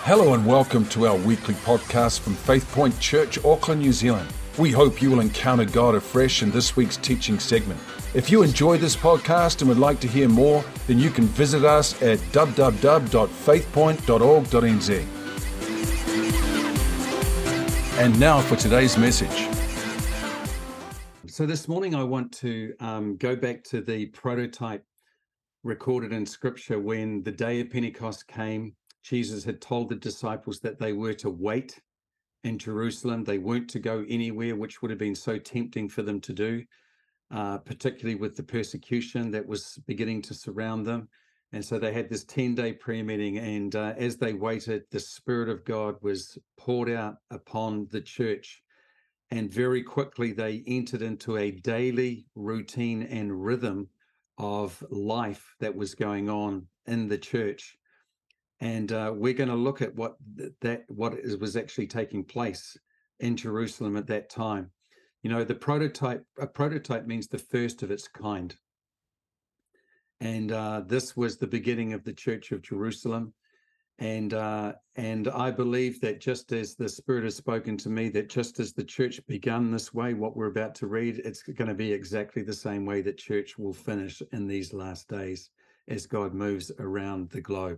Hello and welcome to our weekly podcast from Faith Point Church, Auckland, New Zealand. We hope you will encounter God afresh in this week's teaching segment. If you enjoy this podcast and would like to hear more, then you can visit us at www.faithpoint.org.nz. And now for today's message. So this morning I want to go back to the prototype recorded in Scripture when the day of Pentecost came. Jesus had told the disciples that they were to wait in Jerusalem. They weren't to go anywhere, which would have been so tempting for them to do, particularly with the persecution that was beginning to surround them. And so they had this 10-day prayer meeting, and as they waited, the Spirit of God was poured out upon the church. And very quickly they entered into a daily routine and rhythm of life that was going on in the church. And we're going to look at what was actually taking place in Jerusalem at that time. You know, a prototype means the first of its kind. And this was the beginning of the Church of Jerusalem. And I believe that just as the Spirit has spoken to me, that just as the church began this way, what we're about to read, it's going to be exactly the same way that church will finish in these last days as God moves around the globe.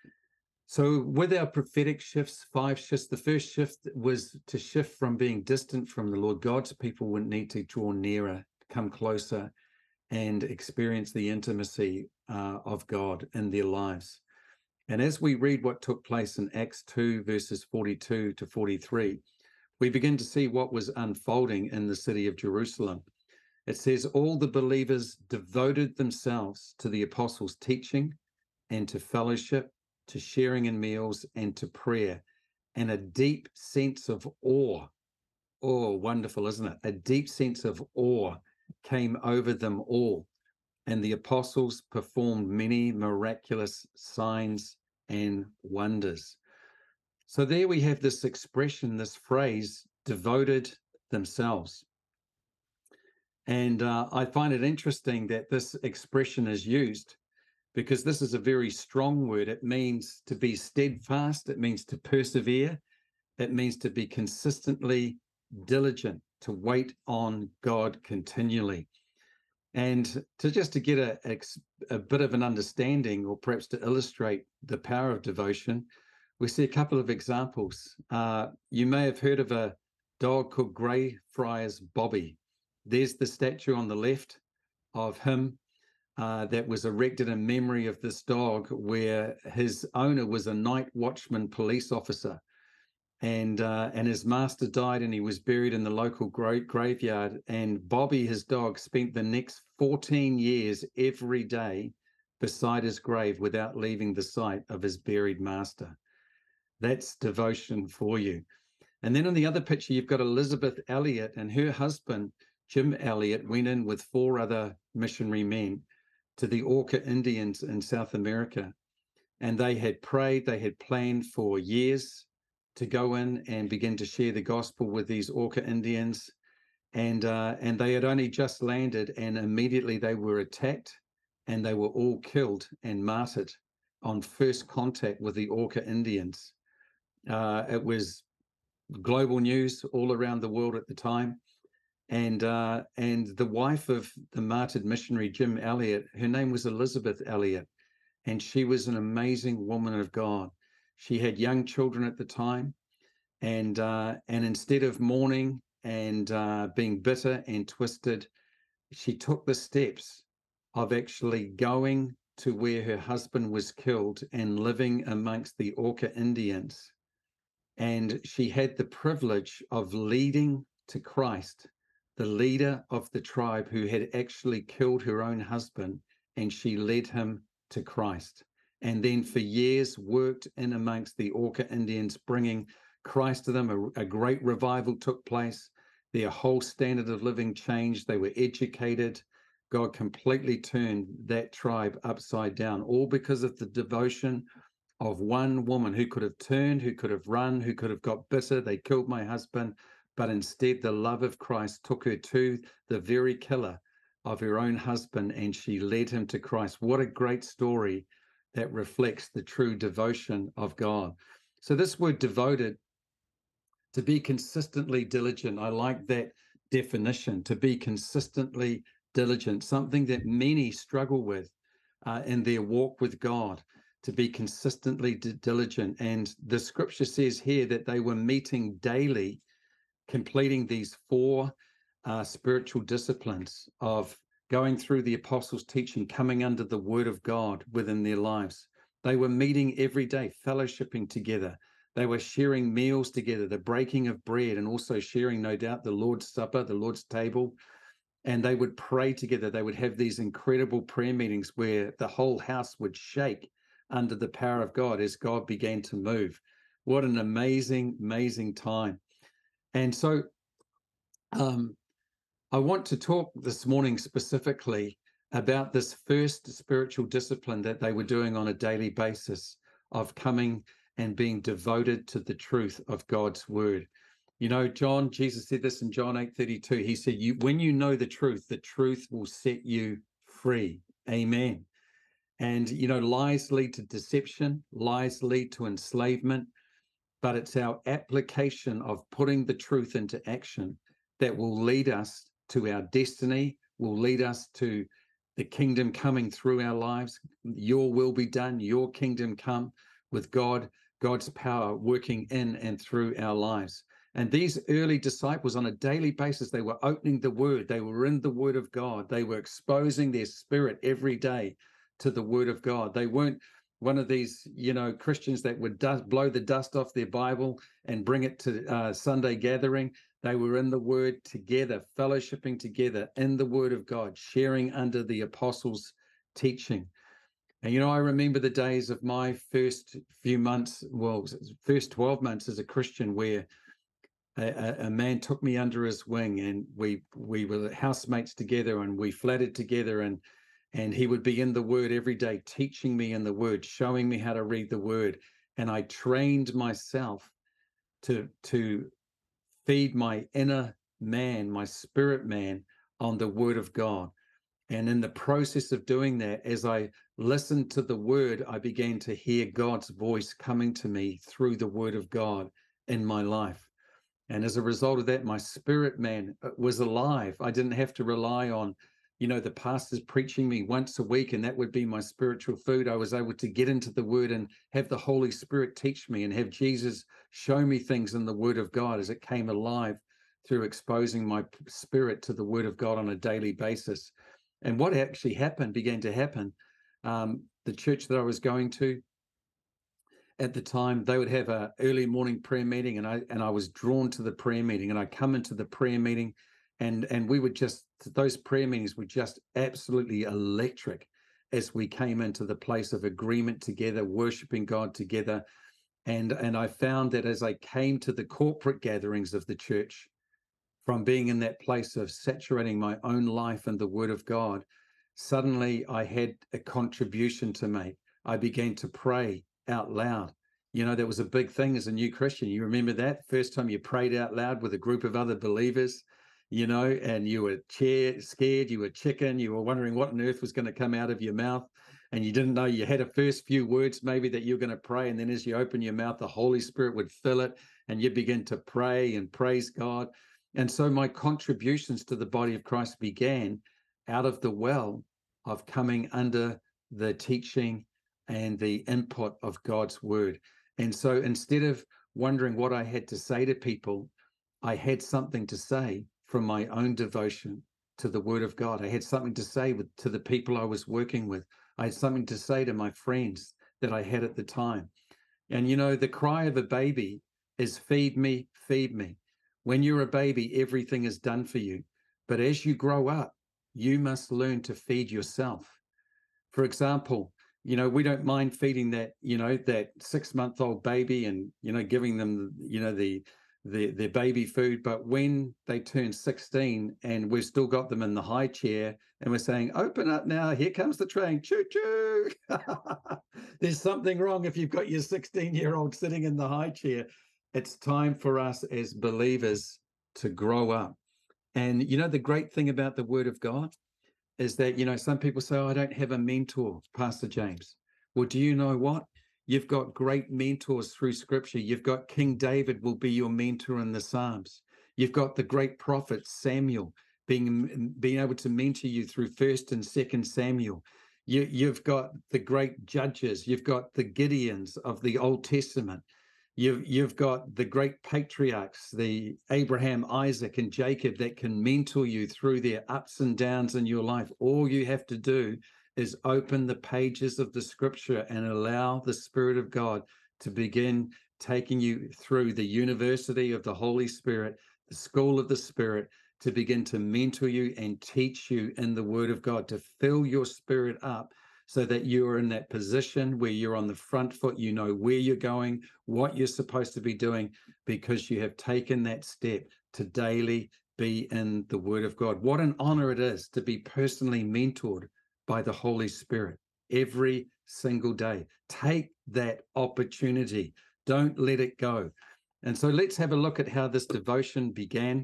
So with our prophetic shifts, 5 shifts, the first shift was to shift from being distant from the Lord. God's people would need to draw nearer, come closer, and experience the intimacy of God in their lives. And as we read what took place in Acts 2, verses 42 to 43, we begin to see what was unfolding in the city of Jerusalem. It says, all the believers devoted themselves to the apostles' teaching and to fellowship, to sharing in meals and to prayer, and a deep sense of awe. Oh, wonderful, isn't it? A deep sense of awe came over them all. And the apostles performed many miraculous signs and wonders. So there we have this expression, this phrase, devoted themselves. And I find it interesting that this expression is used because this is a very strong word. It means to be steadfast. It means to persevere. It means to be consistently diligent, to wait on God continually. And to get a bit of an understanding, or perhaps to illustrate the power of devotion, we see a couple of examples. You may have heard of a dog called Greyfriars Bobby. There's the statue on the left of him that was erected in memory of this dog, where his owner was a night watchman police officer. And his master died, and he was buried in the local graveyard. And Bobby, his dog, spent the next 14 years every day beside his grave without leaving the sight of his buried master. That's devotion for you. And then on the other picture, you've got Elizabeth Elliot, and her husband, Jim Elliot, went in with 4 other missionary men to the Auca Indians in South America. And they had prayed, they had planned for years to go in and begin to share the gospel with these Auca Indians. And they had only just landed, and immediately they were attacked, and they were all killed and martyred on first contact with the Auca Indians. It was global news all around the world at the time. And the wife of the martyred missionary Jim Elliot, her name was Elizabeth Elliot, and she was an amazing woman of God. She had young children at the time, and instead of mourning and being bitter and twisted, she took the steps of actually going to where her husband was killed and living amongst the Auca Indians. And she had the privilege of leading to Christ the leader of the tribe who had actually killed her own husband, and she led him to Christ. And then for years worked in amongst the Auca Indians, bringing Christ to them. A great revival took place. Their whole standard of living changed. They were educated. God completely turned that tribe upside down, all because of the devotion of one woman who could have turned, who could have run, who could have got bitter. They killed my husband. But instead, the love of Christ took her to the very killer of her own husband, and she led him to Christ. What a great story that reflects the true devotion of God. So this word devoted, to be consistently diligent, I like that definition, to be consistently diligent, something that many struggle with in their walk with God, to be consistently diligent. And the scripture says here that they were meeting daily, completing these four spiritual disciplines of going through the apostles' teaching, coming under the word of God within their lives. They were meeting every day, fellowshipping together. They were sharing meals together, the breaking of bread, and also sharing, no doubt, the Lord's Supper, the Lord's table. And they would pray together. They would have these incredible prayer meetings where the whole house would shake under the power of God as God began to move. What an amazing, amazing time. And so I want to talk this morning specifically about this first spiritual discipline that they were doing on a daily basis, of coming and being devoted to the truth of God's word. You know, Jesus said this in John 8:32. He said, when you know the truth will set you free. Amen. And, you know, lies lead to deception, lies lead to enslavement, but it's our application of putting the truth into action that will lead us to our destiny, will lead us to the kingdom coming through our lives. Your will be done, your kingdom come, with God's power working in and through our lives. And these early disciples, on a daily basis, they were opening the word. They were in the word of God. They were exposing their spirit every day to the word of God. They weren't one of these, you know, Christians that would blow the dust off their Bible and bring it to Sunday gathering. They were in the word together, fellowshipping together in the word of God, sharing under the apostles' teaching. And, you know, I remember the days of my first few months, well, first 12 months as a Christian, where a man took me under his wing, and we were housemates together, and we flattered together, and he would be in the word every day, teaching me in the word, showing me how to read the word. And I trained myself to feed my inner man, my spirit man, on the word of God. And in the process of doing that, as I listened to the word, I began to hear God's voice coming to me through the word of God in my life. And as a result of that, my spirit man was alive. I didn't have to rely on, you know, the pastors preaching me once a week, and that would be my spiritual food. I was able to get into the word and have the Holy Spirit teach me, and have Jesus show me things in the word of God as it came alive through exposing my spirit to the word of God on a daily basis. And what actually began to happen, the church that I was going to at the time, they would have an early morning prayer meeting, and I was drawn to the prayer meeting, and I come into the prayer meeting, and we would just, those prayer meetings were just absolutely electric as we came into the place of agreement together, worshiping God together. And I found that as I came to the corporate gatherings of the church, from being in that place of saturating my own life in the word of God, suddenly I had a contribution to make. I began to pray out loud. You know, that was a big thing as a new Christian. You remember that first time you prayed out loud with a group of other believers, you know, and you were scared, you were chicken, you were wondering what on earth was going to come out of your mouth. And you didn't know, you had a first few words maybe that you're going to pray. And then as you open your mouth, the Holy Spirit would fill it, and you begin to pray and praise God. And so my contributions to the body of Christ began out of the well of coming under the teaching and the input of God's word. And so instead of wondering what I had to say to people, I had something to say from my own devotion to the word of God. I had something to say to the people I was working with. I had something to say to my friends that I had at the time. And, you know, the cry of a baby is, feed me, feed me. When you're a baby, everything is done for you. But as you grow up, you must learn to feed yourself. For example, you know, we don't mind feeding that, you know, that 6-month-old baby and, you know, giving them, you know, their baby food. But when they turn 16 and we've still got them in the high chair and we're saying, open up now, here comes the train, choo-choo. There's something wrong if you've got your 16-year-old sitting in the high chair. It's time for us as believers to grow up. And, you know, the great thing about the word of God is that, you know, some people say, oh, I don't have a mentor, Pastor James. Well, do you know what? You've got great mentors through Scripture. You've got King David will be your mentor in the Psalms. You've got the great prophet Samuel being able to mentor you through 1st and 2nd Samuel. You've got the great judges. You've got the Gideons of the Old Testament. You've got the great patriarchs, the Abraham, Isaac, and Jacob, that can mentor you through their ups and downs in your life. All you have to do is open the pages of the Scripture and allow the Spirit of God to begin taking you through the university of the Holy Spirit, the school of the Spirit, to begin to mentor you and teach you in the Word of God, to fill your spirit up so that you are in that position where you're on the front foot. You know where you're going, what you're supposed to be doing, because you have taken that step to daily be in the Word of God. What an honor it is to be personally mentored by the Holy Spirit every single day. Take that opportunity. Don't let it go. And so let's have a look at how this devotion began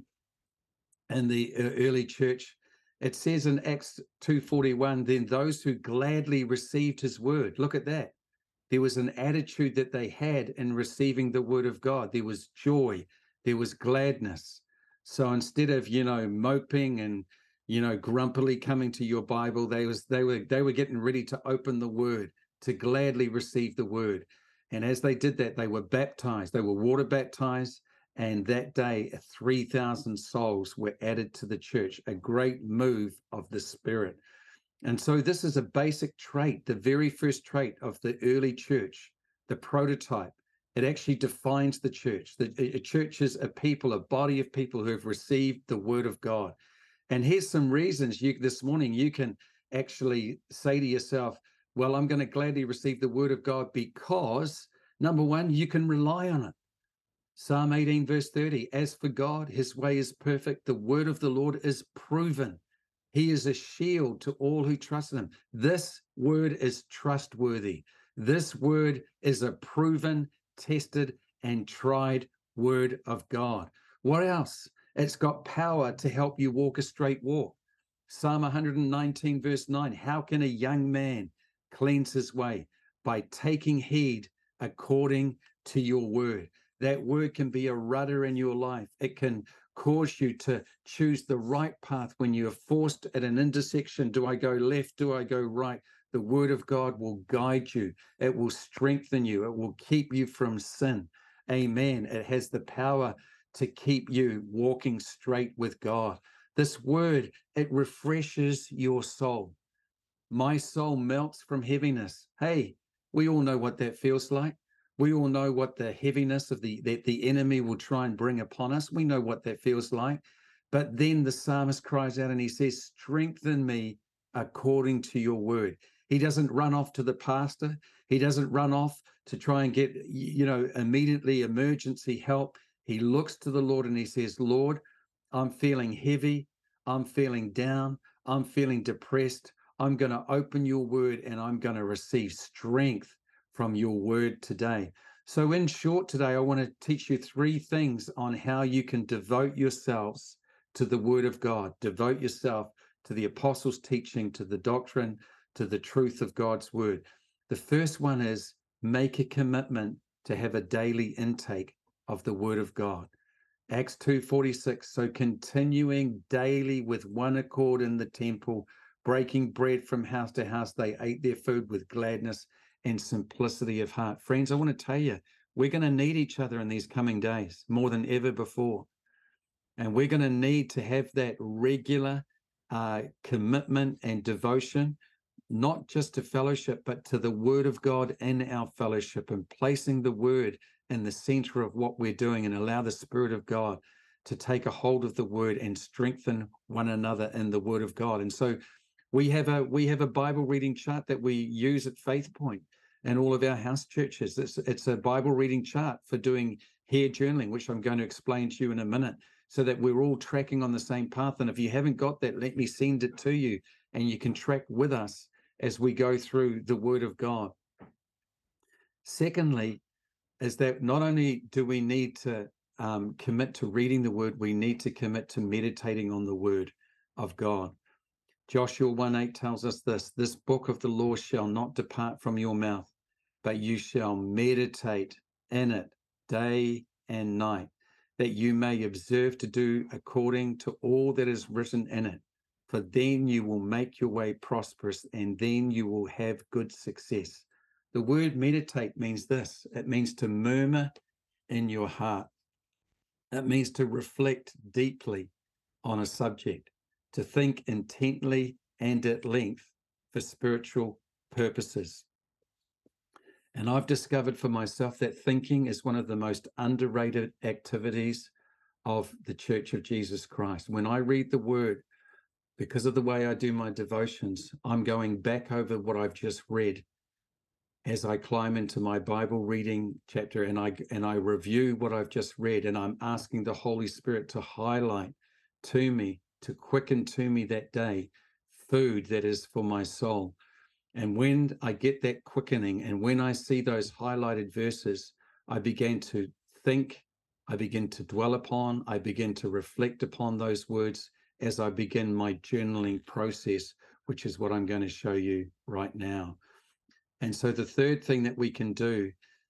in the early church. It says in Acts 2:41, then those who gladly received his word. Look at that. There was an attitude that they had in receiving the word of God. There was joy. There was gladness. So instead of, moping and, grumpily coming to your Bible, they were getting ready to open the word, to gladly receive the word. And as they did that, they were baptized. They were water baptized. And that day, 3,000 souls were added to the church, a great move of the Spirit. And so this is a basic trait, the very first trait of the early church, the prototype. It actually defines the church. The church is a people, a body of people who have received the word of God. And here's some reasons this morning you can actually say to yourself, well, I'm going to gladly receive the word of God because, number one, you can rely on it. Psalm 18, verse 30, as for God, his way is perfect. The word of the Lord is proven. He is a shield to all who trust in him. This word is trustworthy. This word is a proven, tested, and tried word of God. What else? It's got power to help you walk a straight walk. Psalm 119, verse 9, how can a young man cleanse his way? By taking heed according to your word. That word can be a rudder in your life. It can cause you to choose the right path when you're forced at an intersection. Do I go left? Do I go right? The word of God will guide you. It will strengthen you. It will keep you from sin. Amen. It has the power to keep you walking straight with God. This word, it refreshes your soul. My soul melts from heaviness. Hey, we all know what that feels like. We all know what the heaviness of the enemy will try and bring upon us. We know what that feels like. But then the psalmist cries out and he says, strengthen me according to your word. He doesn't run off to the pastor. He doesn't run off to try and get, immediately emergency help. He looks to the Lord and he says, Lord, I'm feeling heavy. I'm feeling down. I'm feeling depressed. I'm going to open your word and I'm going to receive strength from your word today. So in short today, I want to teach you 3 things on how you can devote yourselves to the word of God. Devote yourself to the apostles' teaching, to the doctrine, to the truth of God's word. The first one is make a commitment to have a daily intake of the word of God. Acts 2:46, so continuing daily with one accord in the temple, breaking bread from house to house, they ate their food with gladness and simplicity of heart. Friends, I want to tell you, we're going to need each other in these coming days more than ever before. And we're going to need to have that regular commitment and devotion, not just to fellowship, but to the word of God in our fellowship, and placing the word in the center of what we're doing, and allow the Spirit of God to take a hold of the word and strengthen one another in the word of God. And so we have a Bible reading chart that we use at Faith Point and all of our house churches. It's a Bible reading chart for doing hair journaling, which I'm going to explain to you in a minute, so that we're all tracking on the same path. And if you haven't got that, let me send it to you, and you can track with us as we go through the Word of God. Secondly, is that not only do we need to commit to reading the Word, we need to commit to meditating on the Word of God. Joshua 1:8 tells us this book of the law shall not depart from your mouth, but you shall meditate in it day and night, that you may observe to do according to all that is written in it. For then you will make your way prosperous, and then you will have good success. The word meditate means this. It means to murmur in your heart. It means to reflect deeply on a subject, to think intently and at length for spiritual purposes. And I've discovered for myself that thinking is one of the most underrated activities of the Church of Jesus Christ. When I read the word, because of the way I do my devotions, I'm going back over what I've just read as I climb into my Bible reading chapter, and I review what I've just read, and I'm asking the Holy Spirit to highlight to me, to quicken to me that day, food that is for my soul. And when I get that quickening, and when I see those highlighted verses, I begin to think, I begin to dwell upon, I begin to reflect upon those words as I begin my journaling process, which is what I'm going to show you right now. And so the third thing that we can do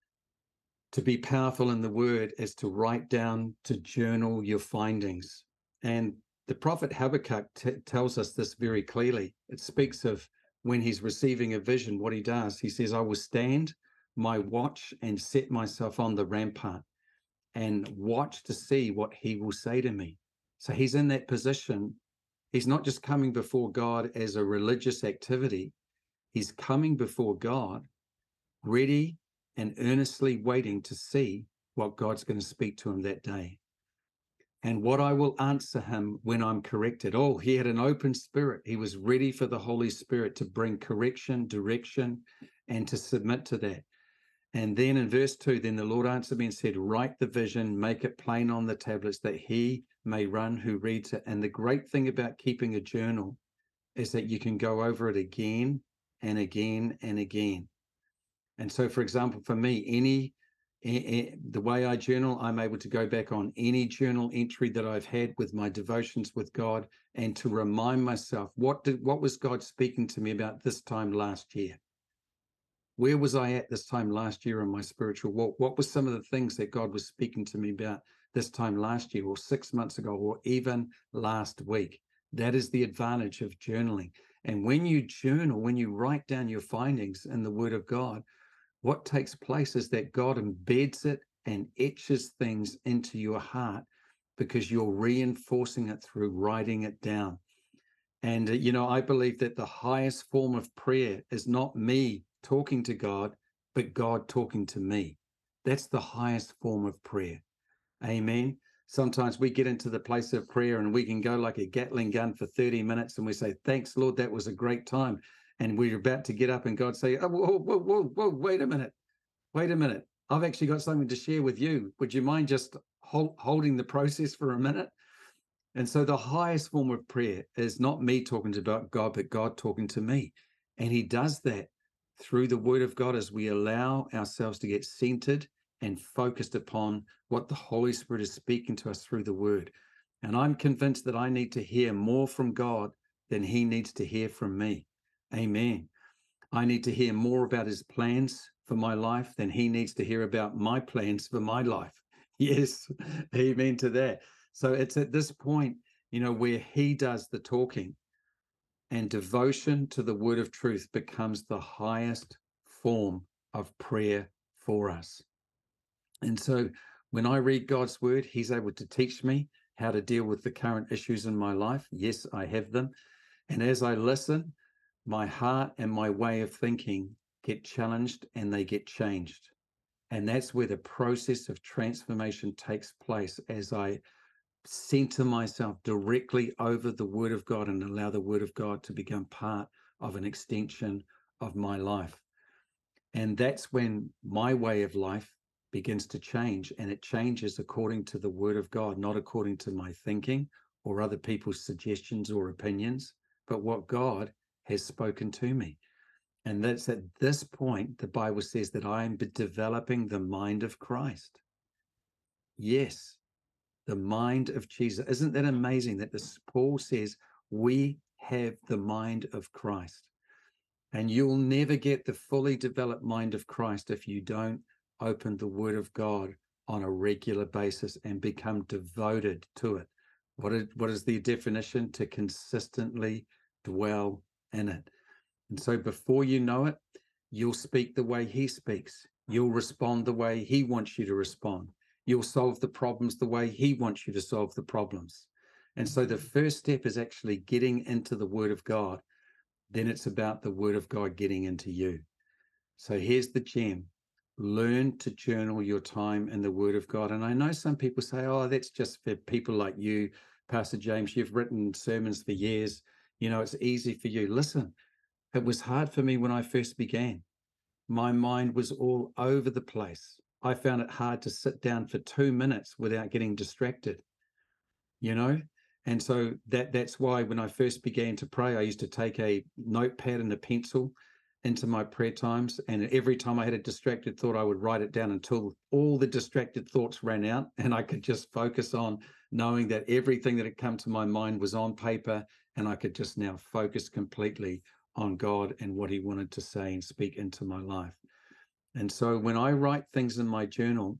to be powerful in the word is to write down, to journal your findings. And the prophet Habakkuk tells us this very clearly. It speaks of when he's receiving a vision, what he does. He says, I will stand my watch and set myself on the rampart and watch to see what he will say to me. So he's in that position. He's not just coming before God as a religious activity. He's coming before God, ready and earnestly waiting to see what God's going to speak to him that day. And what I will answer him when I'm corrected. Oh, he had an open spirit. He was ready for the Holy Spirit to bring correction, direction, and to submit to that. And then in verse 2, then the Lord answered me and said, write the vision, make it plain on the tablets, that he may run who reads it. And the great thing about keeping a journal is that you can go over it again and again and again. And so, for example, for me, the way I journal, I'm able to go back on any journal entry that I've had with my devotions with God, and to remind myself, what was God speaking to me about this time last year? Where was I at this time last year in my spiritual walk? What were some of the things that God was speaking to me about this time last year, or 6 months ago, or even last week? That is the advantage of journaling. And when you journal, when you write down your findings in the Word of God, what takes place is that God embeds it and etches things into your heart because you're reinforcing it through writing it down. And, I believe that the highest form of prayer is not me talking to God, but God talking to me. That's the highest form of prayer. Amen. Sometimes we get into the place of prayer and we can go like a Gatling gun for 30 minutes and we say, thanks, Lord, that was a great time. And we're about to get up and God say, oh, whoa, wait a minute. I've actually got something to share with you. Would you mind just holding the process for a minute? And so the highest form of prayer is not me talking about God, but God talking to me. And he does that through the word of God as we allow ourselves to get centered and focused upon what the Holy Spirit is speaking to us through the word. And I'm convinced that I need to hear more from God than he needs to hear from me. Amen. I need to hear more about his plans for my life than he needs to hear about my plans for my life. Yes, amen to that. So it's at this point, where he does the talking, and devotion to the word of truth becomes the highest form of prayer for us. And so when I read God's word, he's able to teach me how to deal with the current issues in my life. Yes, I have them. And as I listen, my heart and my way of thinking get challenged and they get changed. And that's where the process of transformation takes place as I center myself directly over the word of God and allow the word of God to become part of an extension of my life. And that's when my way of life begins to change, and it changes according to the word of God, not according to my thinking or other people's suggestions or opinions, but what God has spoken to me. And that's at this point, the Bible says that I am developing the mind of Christ. Yes, the mind of Jesus. Isn't that amazing that Paul says we have the mind of Christ? And you'll never get the fully developed mind of Christ if you don't open the Word of God on a regular basis and become devoted to it. What is the definition? To consistently dwell in it. And so before you know it, you'll speak the way he speaks. You'll respond the way he wants you to respond. You'll solve the problems the way he wants you to solve the problems. And so the first step is actually getting into the Word of God. Then it's about the Word of God getting into you. So here's the gem. Learn to journal your time in the Word of God. And I know some people say, oh, that's just for people like you, Pastor James. You've written sermons for years. You know, it's easy for you. Listen, it was hard for me when I first began. My mind was all over the place. I found it hard to sit down for 2 minutes without getting distracted, you know? And so that's why when I first began to pray, I used to take a notepad and a pencil into my prayer times. And every time I had a distracted thought, I would write it down until all the distracted thoughts ran out. And I could just focus on knowing that everything that had come to my mind was on paper. And I could just now focus completely on God and what he wanted to say and speak into my life. And so when I write things in my journal,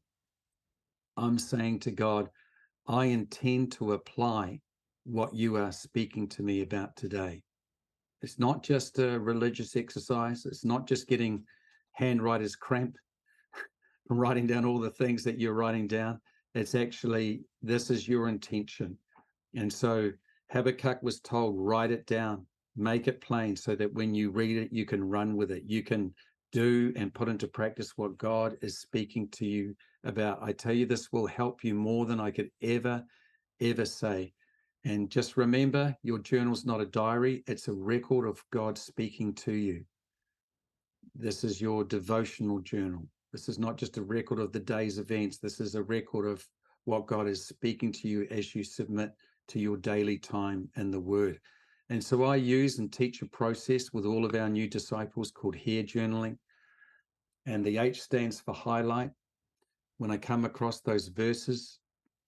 I'm saying to God, I intend to apply what you are speaking to me about today. It's not just a religious exercise. It's not just getting handwriter's cramp from writing down all the things that you're writing down. It's actually, this is your intention. And so Habakkuk was told, write it down, make it plain so that when you read it, you can run with it. You can do and put into practice what God is speaking to you about. I tell you, this will help you more than I could ever say. And just remember, your journal's not a diary. It's a record of God speaking to you. This is your devotional journal. This is not just a record of the day's events. This is a record of what God is speaking to you as you submit to your daily time in the Word. And so I use and teach a process with all of our new disciples called hair journaling. And the H stands for highlight. When I come across those verses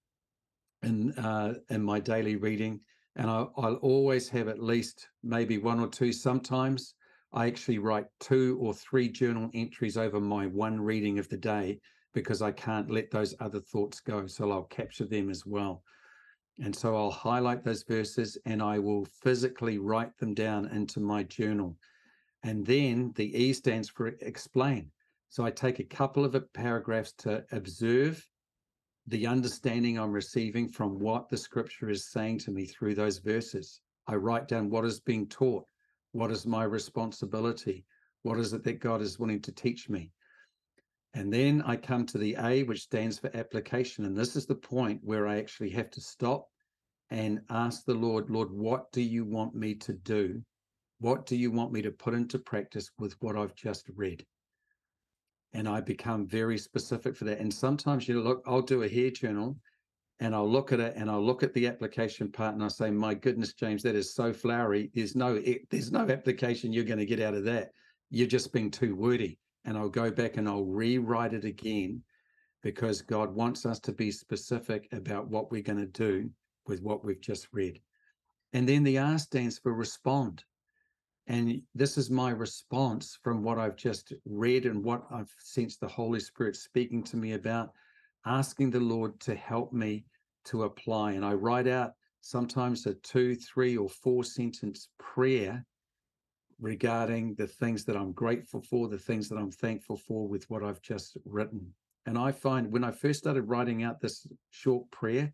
in my daily reading, and I'll always have at least maybe one or two. Sometimes I actually write 2 or 3 journal entries over my one reading of the day because I can't let those other thoughts go. So I'll capture them as well. And so I'll highlight those verses and I will physically write them down into my journal. And then the E stands for explain. So I take a couple of paragraphs to observe the understanding I'm receiving from what the scripture is saying to me through those verses. I write down what is being taught. What is my responsibility? What is it that God is wanting to teach me? And then I come to the A, which stands for application. And this is the point where I actually have to stop and ask the Lord, Lord, what do you want me to do? What do you want me to put into practice with what I've just read? And I become very specific for that. And sometimes, look, I'll do a hair journal and I'll look at it and I'll look at the application part and I say, my goodness, James, that is so flowery. There's no application you're going to get out of that. You're just being too wordy. And I'll go back and I'll rewrite it again because God wants us to be specific about what we're going to do with what we've just read. And then the R stands for respond. And this is my response from what I've just read and what I've sensed the Holy Spirit speaking to me about, asking the Lord to help me to apply. And I write out sometimes a 2, 3, or 4 sentence prayer regarding the things that I'm grateful for, the things that I'm thankful for with what I've just written. And I find when I first started writing out this short prayer,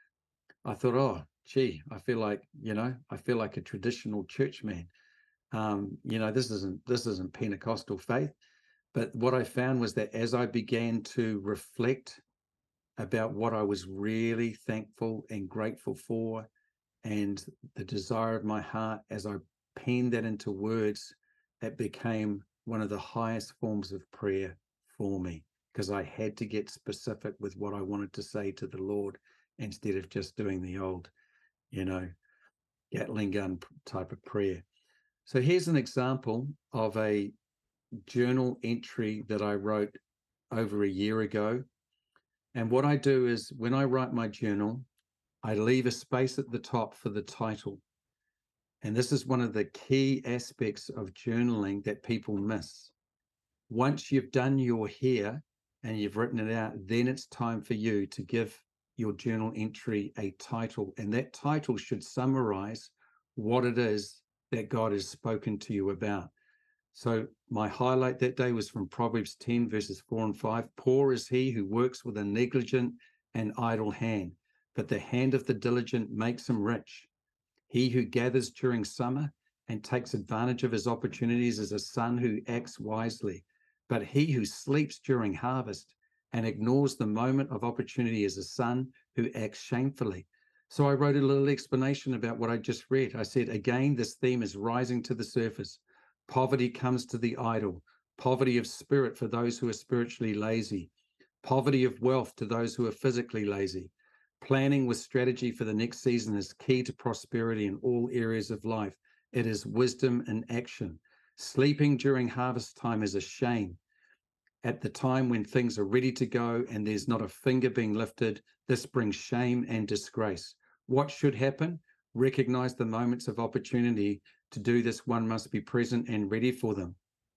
I thought, oh, gee, I feel like a traditional church man. This isn't Pentecostal faith. But what I found was that as I began to reflect about what I was really thankful and grateful for and the desire of my heart, as I penned that into words, it became one of the highest forms of prayer for me because I had to get specific with what I wanted to say to the Lord instead of just doing the old, Gatling gun type of prayer. So here's an example of a journal entry that I wrote over a year ago. And what I do is when I write my journal, I leave a space at the top for the title. And this is one of the key aspects of journaling that people miss. Once you've done your here and you've written it out, then it's time for you to give your journal entry a title. And that title should summarize what it is that God has spoken to you about. So my highlight that day was from Proverbs 10, verses 4 and 5. Poor is he who works with a negligent and idle hand, but the hand of the diligent makes him rich. He who gathers during summer and takes advantage of his opportunities is a son who acts wisely. But he who sleeps during harvest and ignores the moment of opportunity is a son who acts shamefully. So I wrote a little explanation about what I just read. I said, again, this theme is rising to the surface. Poverty comes to the idle, poverty of spirit for those who are spiritually lazy, poverty of wealth to those who are physically lazy. Planning with strategy for the next season is key to prosperity in all areas of life. It is wisdom in action. Sleeping during harvest time is a shame. At the time when things are ready to go and there's not a finger being lifted, this brings shame and disgrace. What should happen? Recognize the moments of opportunity. To do this, one must be present and ready for them.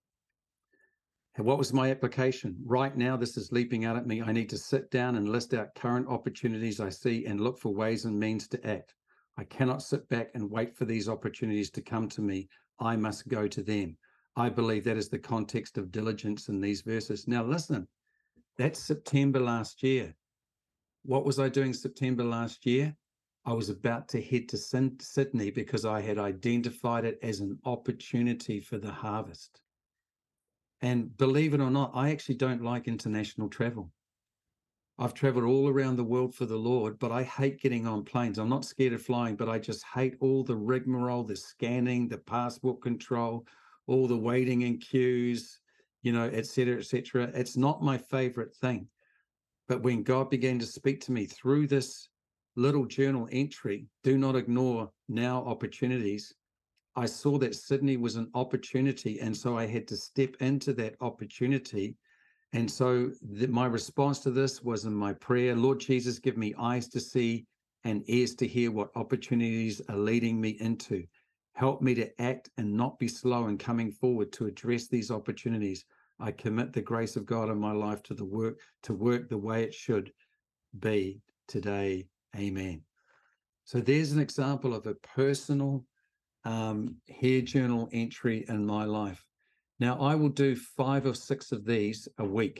And what was my application? Right now, this is leaping out at me. I need to sit down and list out current opportunities I see and look for ways and means to act. I cannot sit back and wait for these opportunities to come to me. I must go to them. I believe that is the context of diligence in these verses. Now, listen, that's September last year. What was I doing September last year? I was about to head to Sydney because I had identified it as an opportunity for the harvest. And believe it or not, I actually don't like international travel. I've traveled all around the world for the Lord, but I hate getting on planes. I'm not scared of flying, but I just hate all the rigmarole, the scanning, the passport control, all the waiting in queues, et cetera, et cetera. It's not my favorite thing. But when God began to speak to me through this little journal entry, do not ignore now opportunities, I saw that Sydney was an opportunity. And so I had to step into that opportunity. And so my response to this was in my prayer, Lord Jesus, give me eyes to see and ears to hear what opportunities are leading me into. Help me to act and not be slow in coming forward to address these opportunities. I commit the grace of God in my life to work the way it should be today. Amen. So there's an example of a personal hair journal entry in my life. Now, I will do 5 or 6 of these a week,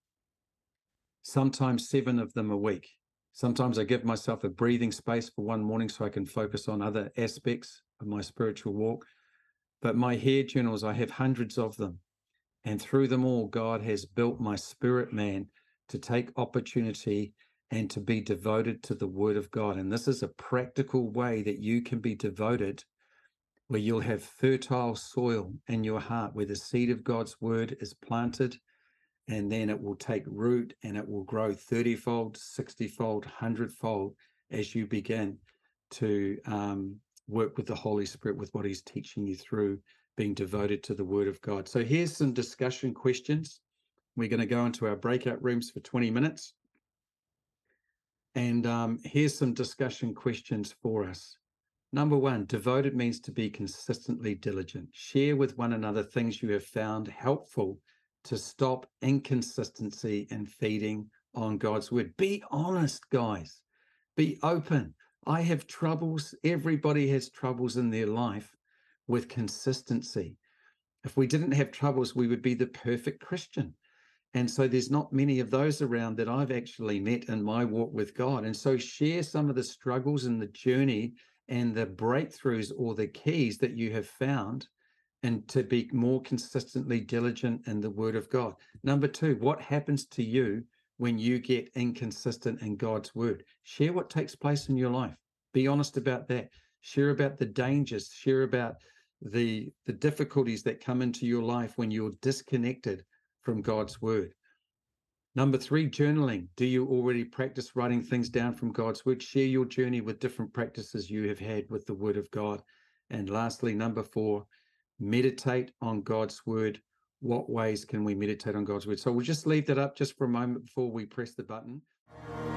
sometimes 7 of them a week. Sometimes I give myself a breathing space for one morning so I can focus on other aspects of my spiritual walk. But my hair journals, I have hundreds of them. And through them all, God has built my spirit man to take opportunity and to be devoted to the word of God. And this is a practical way that you can be devoted, where you'll have fertile soil in your heart, where the seed of God's word is planted, and then it will take root and it will grow 30-fold, 60-fold, 100-fold as you begin to work with the Holy Spirit, with what he's teaching you through being devoted to the word of God. So here's some discussion questions. We're going to go into our breakout rooms for 20 minutes. And here's some discussion questions for us. Number 1, devoted means to be consistently diligent. Share with one another things you have found helpful to stop inconsistency in feeding on God's word. Be honest, guys. Be open. I have troubles. Everybody has troubles in their life with consistency. If we didn't have troubles, we would be the perfect Christian. And so there's not many of those around that I've actually met in my walk with God. And so share some of the struggles and the journey and the breakthroughs or the keys that you have found, and to be more consistently diligent in the word of God. Number 2, what happens to you when you get inconsistent in God's word? Share what takes place in your life. Be honest about that. Share about the dangers. Share about the difficulties that come into your life when you're disconnected from God's word. Number 3, journaling. Do you already practice writing things down from God's word? Share your journey with different practices you have had with the word of God. And lastly, number 4, meditate on God's word. What ways can we meditate on God's word? So we'll just leave that up just for a moment before we press the button.